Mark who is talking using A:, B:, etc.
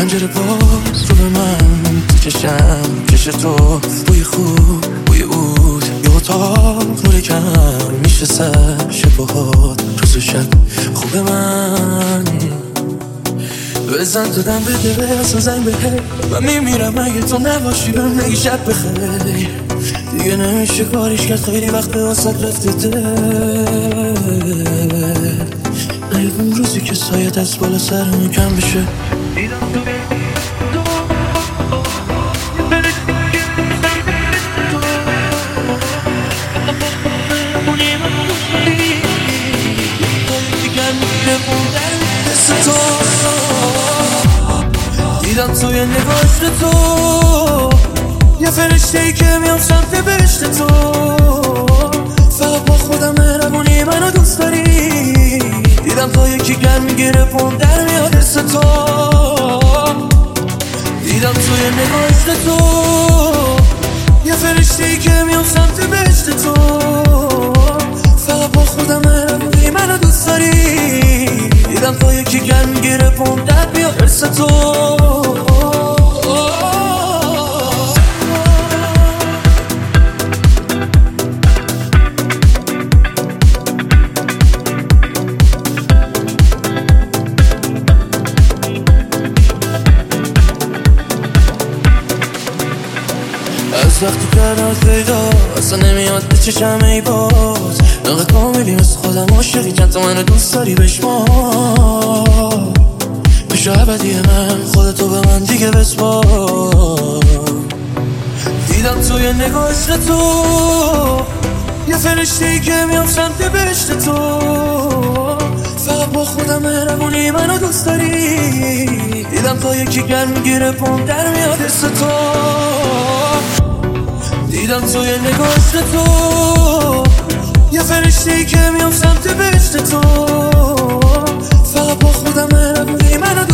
A: پنجره باز رو به من چشم کش تو، بوی خوب بوی عود یه اتاق نور کم میشه سر شبهات روز و شب خوب من بزن تو دم بده به اصلا زنگ بهه و میمیرم اگه تو نباشی بهم نگی شب بخیر دیگه نمیشه کاریش کرد خیلی وقت واسط رفته نیاد اون روزی که سایه دست بالا سرمون کم بشه دیدم توی نگاشت تو یه فرشته‌ای که میام سمت بهشت تو فقط با خودم مهربونی منو دوست داری دیدم تا یکی گرم میگیره پام در میاد حس تو دیدم توی نگاشت تو یه فرشته‌ای که میام سمت بهشت تو فقط با خودم مهربونی منو دوست داری دیدم تا یکی گرم میگیره پام در میاد حس تو از وقتی کردم پیدا اصلا نمیاد به چشم ای باز نقد کاملی مثل خودم عاشقی چند تا منو دوست داری بشمار بشو عبدی من خودتو به من دیگه بسپار دیدم توی نگاشت تو یه فرشته‌ای که میام سمت بهشت تو فقط با خودم مهربونی منو دوست داری دیدم تا یکی گرم میگیره پام در میاد حس تو دیدم توی نگاشت تو یه فرشته‌ای که میام سمت بهشت تو فقط با خودم مهربونی منو